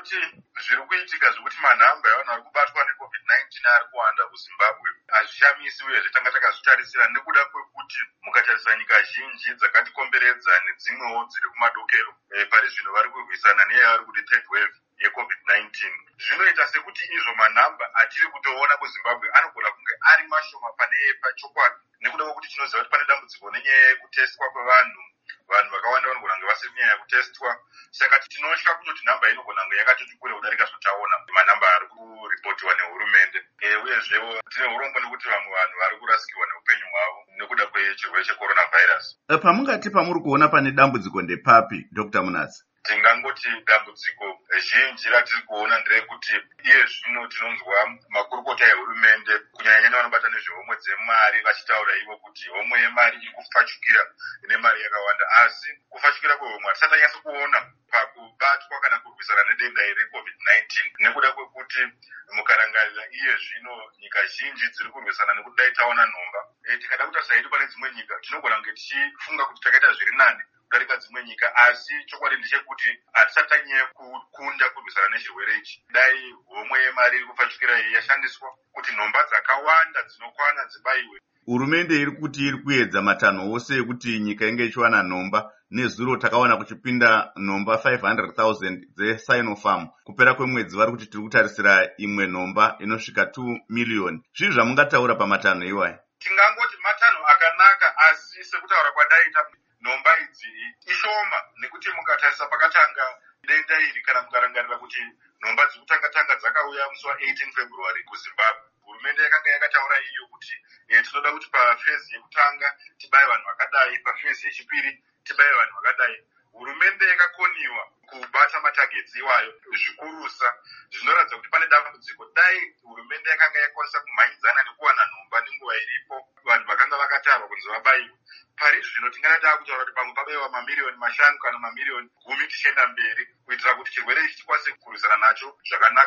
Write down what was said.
kuti zviri kuitika zvokuti manhamba evanhu vari kubatwa neCovid-19 ari kuwanda kuZimbabwe hazvishamisi uyezve tanga takazvitarisira nekuda kwekuti mukatarisa nyika zhinji dzakatikomberedza nedzimwewo dziri kumadokero pari zvino vari kurwisana neyavari kuti third wave yeCovid-19. Zvinoita sekuti izvo manhamba atiri kutoona kuZimbabwe anogona kunge ari mashoma pane pachokwadi nekuda kwekuti tinoziva kuti pane dambudziko nenyaya yekutestwa kwevanhu. Vanhu vakawanda vanogona kunge vasiri nyaya yekutestwa. Saka tinotya kutoti nhamba inogona kunge yakatoti kure kudarika zvotaona manhamba ari kuripotiwa nehurumende. Uyezvewo tine urombo nekuti vamwe vanhu vari kurasikirwa neupenyu hwavo nekuda kwechirwere checoronavirus. Pamungati pamuri kuona pane dambudziko ndepapi, Dr. Munatsi? Tingangoti dambudziko zhinji ratiri kuona nderekuti iye zvino tinonzwa makurukota ehurumende kunyanya vanobata nezvehomwe dzemari vachitaura ivo kuti homwe yemari iri kufachukira ine mari yakawanda, asi kufachukira kwehomwe hatisati tanyatso kuona pakubatwa kana kurwisana nedenda iri COVID-19 nekuda kwekuti mukarangarira iye zvino nyika zhinji dziri kurwisana nekuti dai taona nhomba. Tikada kutarisa hedu pane dzimwe nyika tinogona kunge tichifunga kuti takaita zviri nani kudarika dzimwe nyika, asi chokwadi ndechekuti hatisati tanyanya kukunda kurwisana nechirwere ichi. Dai homwe yemari iri kufachukira iyi yashandiswa kuti nhomba dzakawanda dzinokwana dzibaiwe. Hurumende iri kuti iri kuedza matanho ose ekuti nyika inge ichiwana nhomba. Nezuro takawana kuchipinda nhomba 500,000 dzeSinopharm. Kupera kwemwedzi vari kuti tiri kutarisira imwe nhomba inosvika 2 million. Zvii zvamungataura pamatanho iwayo? Tingangoti matanho akanaka, asi sekutaura kwadaita nhomba idzi ishoma nekuti mukatarisa pakatanga denda iri kana mukarangarira kuti nhomba dzekutanga dzakauya musi wa18 February kuZimbabwe. Hurumende yakanga yakataura iyo kuti tinoda kuti pafezi yekutanga tibaye vanhu vakadai, pafezi yechipiri tibaye vanhu vakadai. Hurumende yakakoniwa kubata matagets iwayo zvikurusa. Zvinoratidza kuti pane dambudziko. Dai hurumende yakanga yakwanisa kumhanyidzana nekuwana nhomba nenguva iripo vanhu vakanga vakatarwa kunzi vabaiwe, pari zvino tingada taakutaura kuti pamwe pabayiwa mamiliyoni 5 kana mamiliyoni 10 tichienda mberi kuitira kuti chirwere ichi tikwanise kurwisana nacho zvakanaka.